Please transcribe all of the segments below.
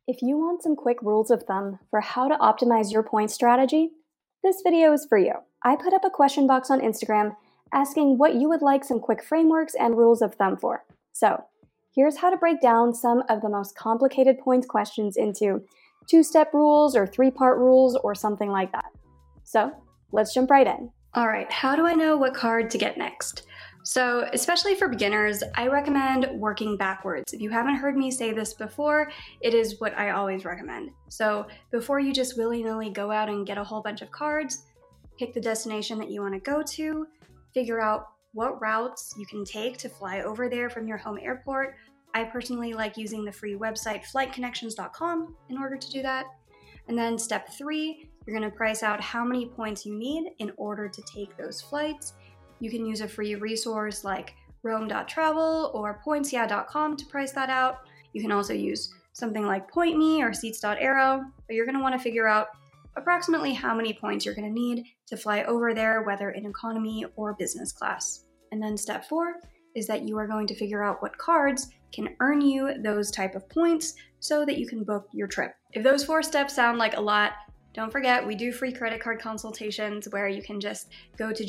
If you want some quick rules of thumb for how to optimize your point strategy, this video is for you. I put up a question box on Instagram asking what you would like some quick frameworks and rules of thumb for. So, here's how to break down some of the most complicated points questions into 2-step rules or 3-part rules or something like that. So, let's jump right in. All right, how do I know what card to get next? So, especially for beginners, I recommend working backwards. If you haven't heard me say this before, it is what I always recommend. So, before you just willy-nilly go out and get a whole bunch of cards, pick the destination that you want to go to, figure out what routes you can take to fly over there from your home airport. I personally like using the free website flightconnections.com in order to do that. And then step 3, you're going to price out how many points you need in order to take those flights. You can use a free resource like Rome.travel or pointsyeah.com to price that out. You can also use something like PointMe or Seats.aero, but you're going to want to figure out approximately how many points you're going to need to fly over there, whether in economy or business class. And then step 4 is that you are going to figure out what cards can earn you those type of points so that you can book your trip. If those 4 steps sound like a lot, don't forget, we do free credit card consultations where you can just go to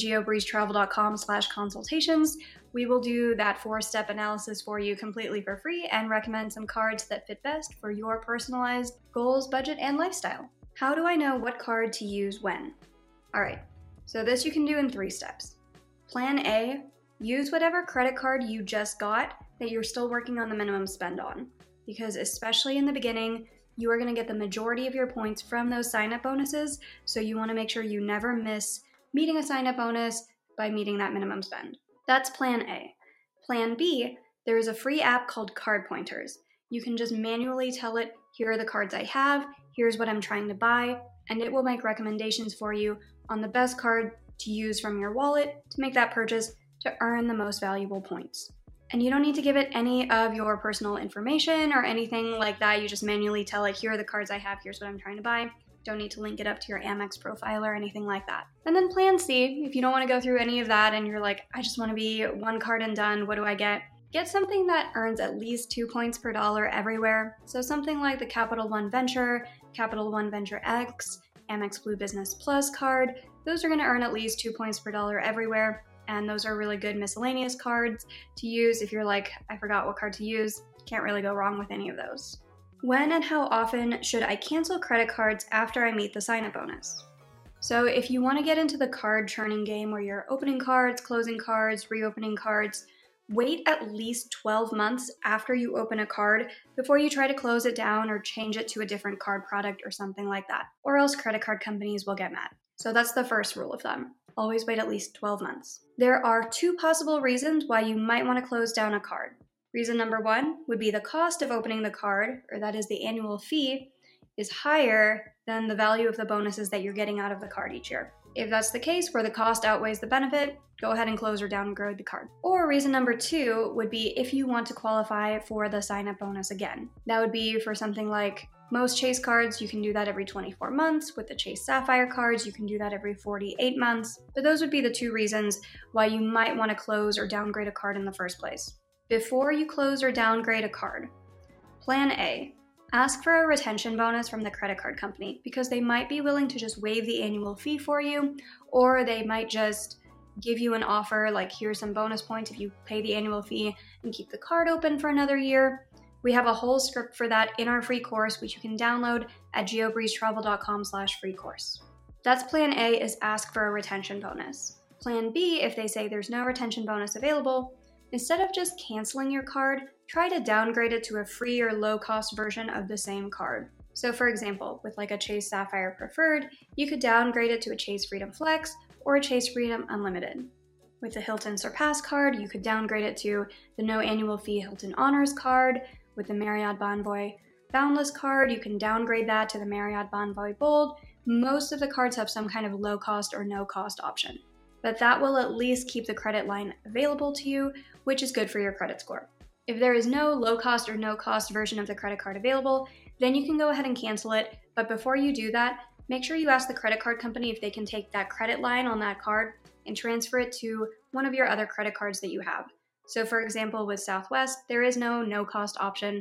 geobreezetravel.com/consultations. We will do that 4-step analysis for you completely for free and recommend some cards that fit best for your personalized goals, budget, and lifestyle. How do I know what card to use when? All right, so this you can do in 3 steps. Plan A, use whatever credit card you just got that you're still working on the minimum spend on, because especially in the beginning, you are going to get the majority of your points from those sign-up bonuses, so you want to make sure you never miss meeting a sign-up bonus by meeting that minimum spend. That's plan A. Plan B, there is a free app called Card Pointers. You can just manually tell it, here are the cards I have, here's what I'm trying to buy, and it will make recommendations for you on the best card to use from your wallet to make that purchase to earn the most valuable points. And you don't need to give it any of your personal information or anything like that. You just manually tell it, here are the cards I have, here's what I'm trying to buy. Don't need to link it up to your Amex profile or anything like that. And then plan C, if you don't want to go through any of that and you're like, I just want to be one card and done, what do I get? Get something that earns at least 2 points per dollar everywhere. So something like the Capital One Venture, Capital One Venture X, Amex Blue Business Plus card. Those are going to earn at least 2 points per dollar everywhere. And those are really good miscellaneous cards to use if you're like, I forgot what card to use. Can't really go wrong with any of those. When and how often should I cancel credit cards after I meet the sign-up bonus? So if you want to get into the card churning game where you're opening cards, closing cards, reopening cards, wait at least 12 months after you open a card before you try to close it down or change it to a different card product or something like that, or else credit card companies will get mad. So that's the first rule of thumb. Always wait at least 12 months. There are 2 possible reasons why you might want to close down a card. Reason number 1 would be the cost of opening the card, or that is the annual fee, is higher than the value of the bonuses that you're getting out of the card each year. If that's the case, where the cost outweighs the benefit, go ahead and close or downgrade the card. Or reason number 2 would be if you want to qualify for the sign-up bonus again. That would be for something like most Chase cards, you can do that every 24 months. With the Chase Sapphire cards, you can do that every 48 months. But those would be the 2 reasons why you might want to close or downgrade a card in the first place. Before you close or downgrade a card, plan A. Ask for a retention bonus from the credit card company because they might be willing to just waive the annual fee for you, or they might just give you an offer like, here's some bonus points if you pay the annual fee and keep the card open for another year. We have a whole script for that in our free course, which you can download at geobreezetravel.com/free course. That's plan A, is ask for a retention bonus. Plan B, if they say there's no retention bonus available, instead of just canceling your card, try to downgrade it to a free or low-cost version of the same card. So for example, with like a Chase Sapphire Preferred, you could downgrade it to a Chase Freedom Flex or a Chase Freedom Unlimited. With the Hilton Surpass card, you could downgrade it to the no annual fee Hilton Honors card. With the Marriott Bonvoy Boundless card, you can downgrade that to the Marriott Bonvoy Bold. Most of the cards have some kind of low-cost or no-cost option. But that will at least keep the credit line available to you, which is good for your credit score. If there is no low-cost or no-cost version of the credit card available, then you can go ahead and cancel it. But before you do that, make sure you ask the credit card company if they can take that credit line on that card and transfer it to one of your other credit cards that you have. So for example, with Southwest, there is no cost option.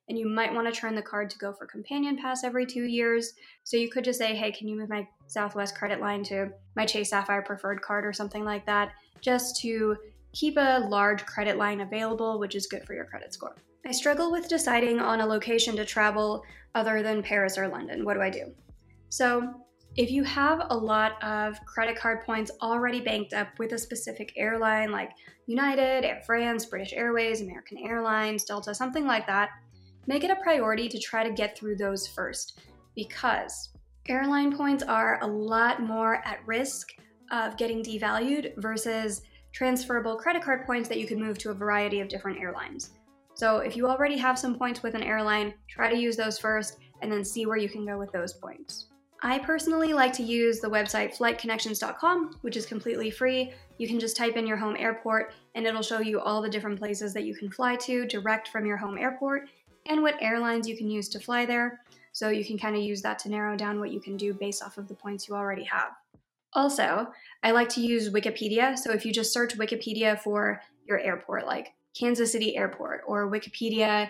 and you might want to turn the card to go for Companion Pass every 2 years. So you could just say, hey, can you move my Southwest credit line to my Chase Sapphire Preferred card or something like that, just to keep a large credit line available, which is good for your credit score. I struggle with deciding on a location to travel other than Paris or London. What do I do? So if you have a lot of credit card points already banked up with a specific airline like United, Air France, British Airways, American Airlines, Delta, something like that, make it a priority to try to get through those first, because airline points are a lot more at risk of getting devalued versus transferable credit card points that you can move to a variety of different airlines. So if you already have some points with an airline, try to use those first and then see where you can go with those points. I personally like to use the website flightconnections.com, which is completely free. You can just type in your home airport and it'll show you all the different places that you can fly to direct from your home airport and what airlines you can use to fly there. So you can kind of use that to narrow down what you can do based off of the points you already have. Also, I like to use Wikipedia. So if you just search Wikipedia for your airport, like Kansas City Airport or Wikipedia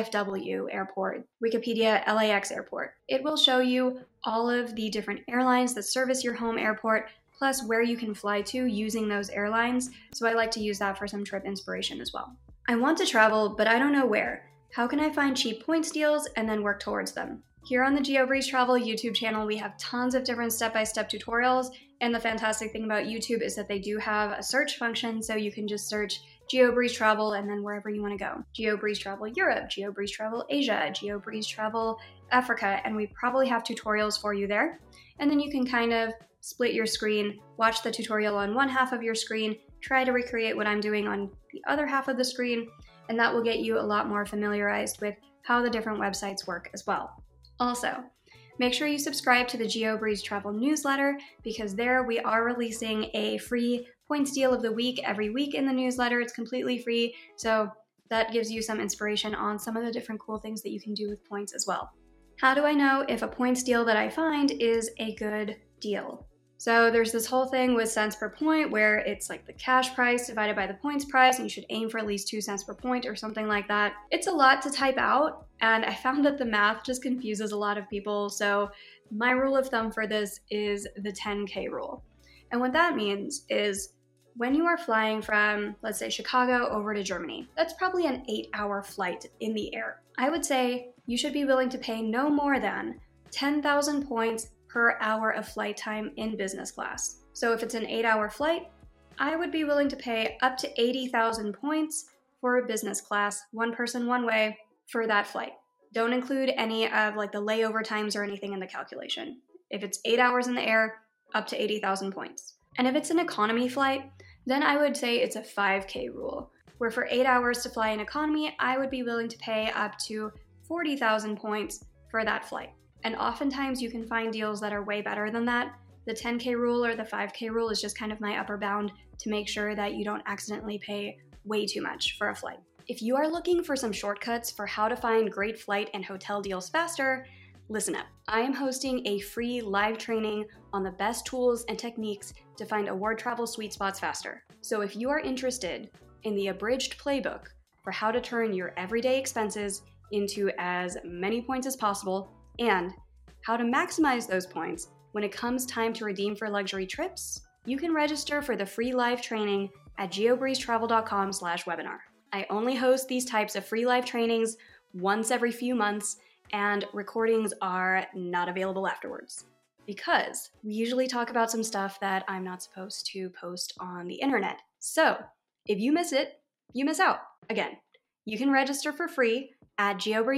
DFW Airport, Wikipedia LAX Airport, it will show you all of the different airlines that service your home airport, plus where you can fly to using those airlines. So I like to use that for some trip inspiration as well. I want to travel, but I don't know where. How can I find cheap points deals and then work towards them? Here on the GeoBreeze Travel YouTube channel, we have tons of different step-by-step tutorials, and the fantastic thing about YouTube is that they do have a search function, so you can just search GeoBreeze Travel and then wherever you want to go. GeoBreeze Travel Europe, GeoBreeze Travel Asia, GeoBreeze Travel Africa, and we probably have tutorials for you there. And then you can kind of split your screen, watch the tutorial on one half of your screen, try to recreate what I'm doing on the other half of the screen, and that will get you a lot more familiarized with how the different websites work as well. Also, make sure you subscribe to the GeoBreeze Travel newsletter, because there we are releasing a free points deal of the week every week in the newsletter. It's completely free, so that gives you some inspiration on some of the different cool things that you can do with points as well. How do I know if a points deal that I find is a good deal? So there's this whole thing with cents per point where it's like the cash price divided by the points price, and you should aim for at least 2 cents per point or something like that. It's a lot to type out, and I found that the math just confuses a lot of people. So my rule of thumb for this is the 10K rule. And what that means is when you are flying from, let's say, Chicago over to Germany, that's probably an 8-hour flight in the air. I would say you should be willing to pay no more than 10,000 points per hour of flight time in business class. So if it's an 8-hour flight, I would be willing to pay up to 80,000 points for business class, one person, one way, for that flight. Don't include any of like the layover times or anything in the calculation. If it's 8 hours in the air, up to 80,000 points. And if it's an economy flight, then I would say it's a 5K rule, where for 8 hours to fly in economy, I would be willing to pay up to 40,000 points for that flight. And oftentimes you can find deals that are way better than that. The 10K rule or the 5K rule is just kind of my upper bound to make sure that you don't accidentally pay way too much for a flight. If you are looking for some shortcuts for how to find great flight and hotel deals faster, listen up. I am hosting a free live training on the best tools and techniques to find award travel sweet spots faster. So if you are interested in the abridged playbook for how to turn your everyday expenses into as many points as possible, and how to maximize those points when it comes time to redeem for luxury trips, you can register for the free live training at geobreezetravel.com/webinar. I only host these types of free live trainings once every few months, and recordings are not available afterwards, because we usually talk about some stuff that I'm not supposed to post on the internet. So if you miss it, you miss out. Again, you can register for free at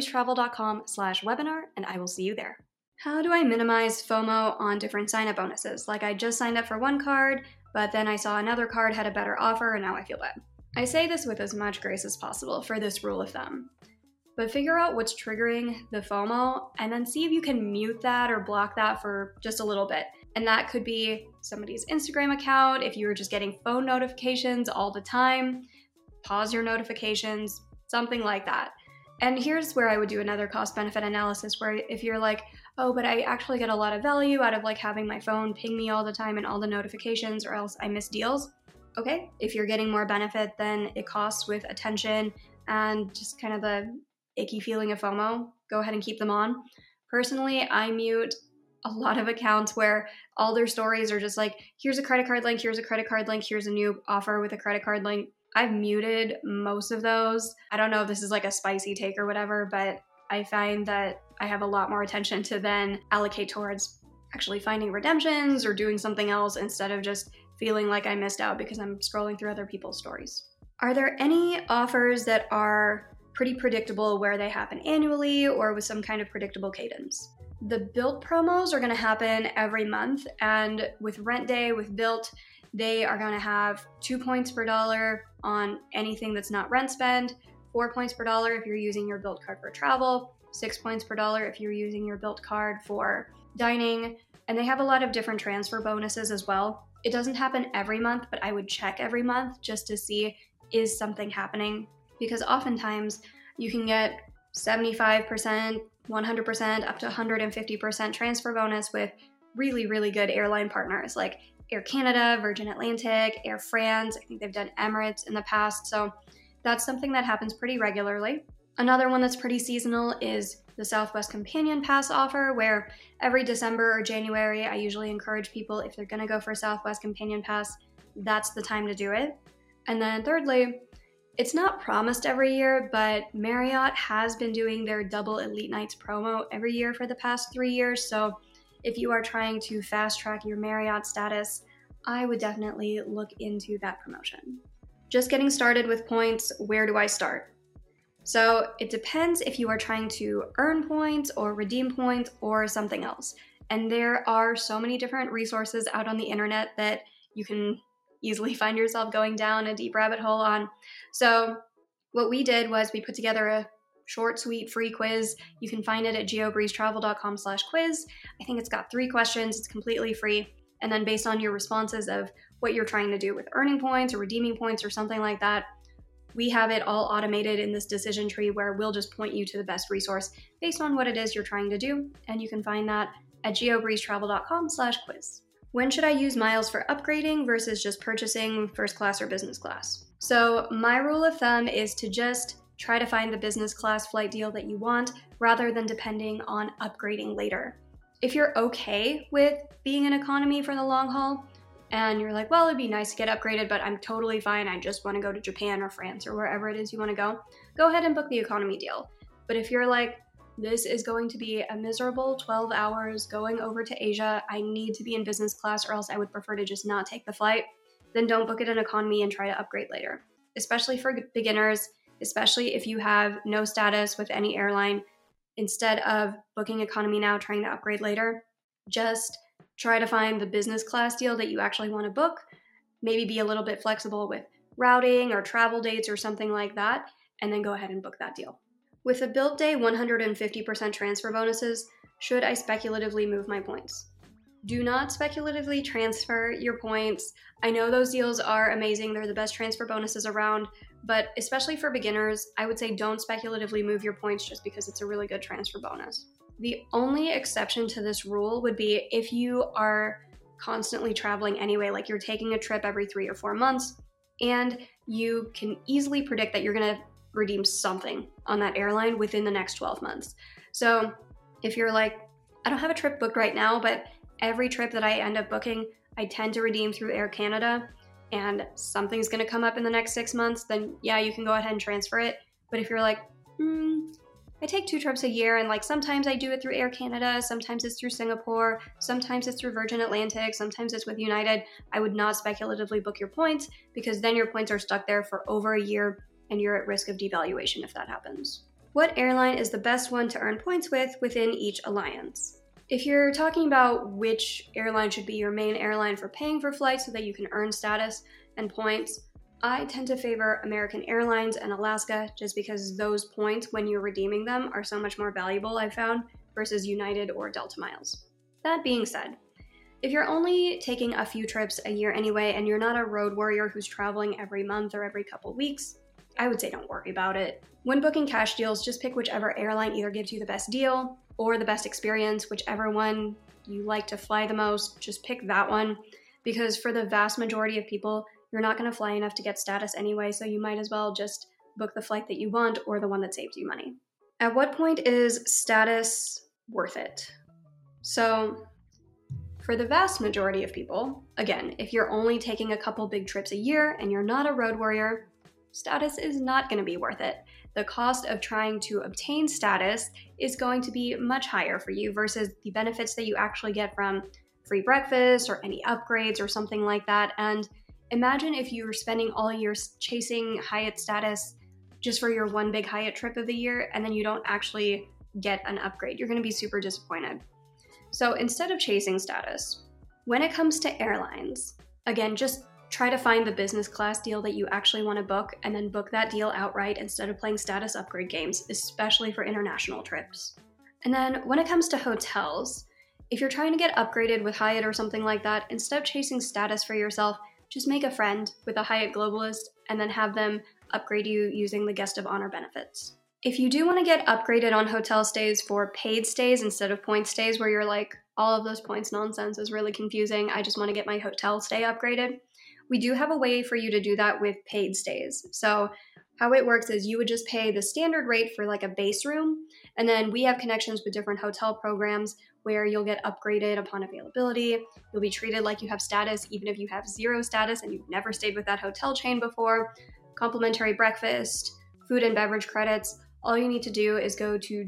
geobreezetravel.com/webinar, and I will see you there. How do I minimize FOMO on different sign-up bonuses? Like, I just signed up for one card, but then I saw another card had a better offer, and now I feel bad. I say this with as much grace as possible for this rule of thumb, but figure out what's triggering the FOMO and then see if you can mute that or block that for just a little bit. And that could be somebody's Instagram account. If you were just getting phone notifications all the time, pause your notifications, something like that. And here's where I would do another cost-benefit analysis, where if you're like, oh, but I actually get a lot of value out of like having my phone ping me all the time and all the notifications, or else I miss deals. Okay, if you're getting more benefit than it costs with attention and just kind of the icky feeling of FOMO, go ahead and keep them on. Personally, I mute a lot of accounts where all their stories are just like, here's a credit card link, here's a credit card link, here's a new offer with a credit card link. I've muted most of those. I don't know if this is like a spicy take or whatever, but I find that I have a lot more attention to then allocate towards actually finding redemptions or doing something else instead of just feeling like I missed out because I'm scrolling through other people's stories. Are there any offers that are pretty predictable where they happen annually or with some kind of predictable cadence? The Built promos are going to happen every month, and with Rent Day, with Built, they are going to have 2 points per dollar on anything that's not rent spend, 4 points per dollar if you're using your Built card for travel, 6 points per dollar if you're using your Built card for dining, and they have a lot of different transfer bonuses as well. It doesn't happen every month, but I would check every month just to see, is something happening? Because oftentimes you can get 75%, 100%, up to 150% transfer bonus with really, really good airline partners like Air Canada, Virgin Atlantic, Air France. I think they've done Emirates in the past. So that's something that happens pretty regularly. Another one that's pretty seasonal is the Southwest Companion Pass offer, where every December or January, I usually encourage people, if they're gonna go for Southwest Companion Pass, that's the time to do it. And then thirdly, it's not promised every year, but Marriott has been doing their Double Elite Nights promo every year for the past 3 years. So if you are trying to fast track your Marriott status, I would definitely look into that promotion. Just getting started with points, where do I start? So it depends if you are trying to earn points or redeem points or something else. And there are so many different resources out on the internet that you can easily find yourself going down a deep rabbit hole on. So what we did was we put together a short, sweet, free quiz. You can find it at geobreezetravel.com/quiz. I think it's got 3 questions. It's completely free. And then based on your responses of what you're trying to do with earning points or redeeming points or something like that, we have it all automated in this decision tree where we'll just point you to the best resource based on what it is you're trying to do. And you can find that at geobreezetravel.com/quiz. When should I use miles for upgrading versus just purchasing first class or business class? So my rule of thumb is to just try to find the business class flight deal that you want rather than depending on upgrading later. If you're okay with being in economy for the long haul and you're like, well, it'd be nice to get upgraded, but I'm totally fine. I just want to go to Japan or France or wherever it is you want to go ahead and book the economy deal. But if you're like, this is going to be a miserable 12 hours going over to Asia, I need to be in business class or else I would prefer to just not take the flight, then don't book it in economy and try to upgrade later. Especially for beginners, especially if you have no status with any airline, instead of booking economy now, trying to upgrade later, just try to find the business class deal that you actually want to book. Maybe be a little bit flexible with routing or travel dates or something like that, and then go ahead and book that deal. With the Built Day 150% transfer bonuses, should I speculatively move my points? Do not speculatively transfer your points. I know those deals are amazing. They're the best transfer bonuses around, but especially for beginners, I would say don't speculatively move your points just because it's a really good transfer bonus. The only exception to this rule would be if you are constantly traveling anyway, like you're taking a trip every 3 or 4 months, and you can easily predict that you're going to redeem something on that airline within the next 12 months. So if you're like, I don't have a trip booked right now, but every trip that I end up booking, I tend to redeem through Air Canada, and something's going to come up in the next 6 months, then yeah, you can go ahead and transfer it. But if you're like, I take 2 trips a year, and like sometimes I do it through Air Canada, sometimes it's through Singapore, sometimes it's through Virgin Atlantic, sometimes it's with United, I would not speculatively book your points because then your points are stuck there for over a year and you're at risk of devaluation if that happens. What airline is the best one to earn points with within each alliance? If you're talking about which airline should be your main airline for paying for flights so that you can earn status and points, I tend to favor American Airlines and Alaska just because those points, when you're redeeming them, are so much more valuable, I've found, versus United or Delta miles. That being said, if you're only taking a few trips a year anyway and you're not a road warrior who's traveling every month or every couple weeks, I would say don't worry about it. When booking cash deals, just pick whichever airline either gives you the best deal or the best experience, whichever one you like to fly the most, just pick that one. Because for the vast majority of people, you're not going to fly enough to get status anyway, so you might as well just book the flight that you want or the one that saves you money. At what point is status worth it? So, for the vast majority of people, again, if you're only taking a couple big trips a year and you're not a road warrior, status is not going to be worth it. The cost of trying to obtain status is going to be much higher for you versus the benefits that you actually get from free breakfast or any upgrades or something like that. And imagine if you were spending all year chasing Hyatt status just for your one big Hyatt trip of the year and then you don't actually get an upgrade. You're going to be super disappointed. So instead of chasing status, when it comes to airlines, again, just try to find the business class deal that you actually want to book and then book that deal outright instead of playing status upgrade games, especially for international trips. And then when it comes to hotels, if you're trying to get upgraded with Hyatt or something like that, instead of chasing status for yourself, just make a friend with a Hyatt Globalist and then have them upgrade you using the guest of honor benefits. If you do want to get upgraded on hotel stays for paid stays instead of point stays where you're like, all of those points nonsense is really confusing, I just want to get my hotel stay upgraded, we do have a way for you to do that with paid stays. So how it works is you would just pay the standard rate for like a base room, and then we have connections with different hotel programs where you'll get upgraded upon availability. You'll be treated like you have status even if you have zero status and you've never stayed with that hotel chain before. Complimentary breakfast, food and beverage credits. All you need to do is go to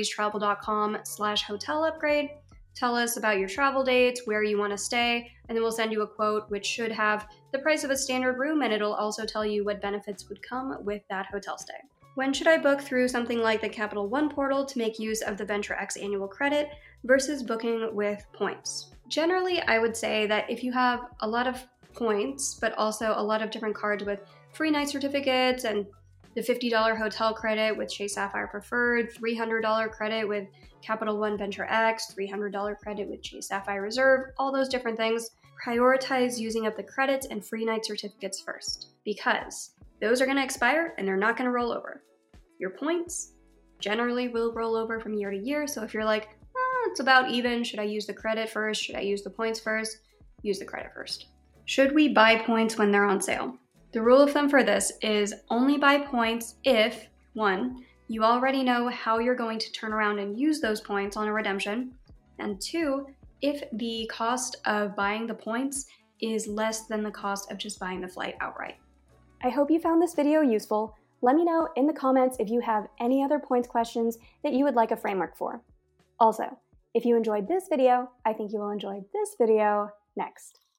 geobreezetravel.com/hotel upgrade, tell us about your travel dates, where you want to stay, and then we'll send you a quote which should have the price of a standard room, and it'll also tell you what benefits would come with that hotel stay. When should I book through something like the Capital One portal to make use of the VentureX annual credit versus booking with points? Generally, I would say that if you have a lot of points, but also a lot of different cards with free night certificates and the $50 hotel credit with Chase Sapphire Preferred, $300 credit with Capital One VentureX, $300 credit with Chase Sapphire Reserve, all those different things, prioritize using up the credits and free night certificates first, because those are going to expire and they're not going to roll over. Your points generally will roll over from year to year, so if you're like, it's about even, should I use the credit first, should I use the points first? Use the credit first. Should we buy points when they're on sale? The rule of thumb for this is only buy points if, 1, you already know how you're going to turn around and use those points on a redemption, and 2, if the cost of buying the points is less than the cost of just buying the flight outright. I hope you found this video useful. Let me know in the comments if you have any other points questions that you would like a framework for. Also, if you enjoyed this video, I think you will enjoy this video next.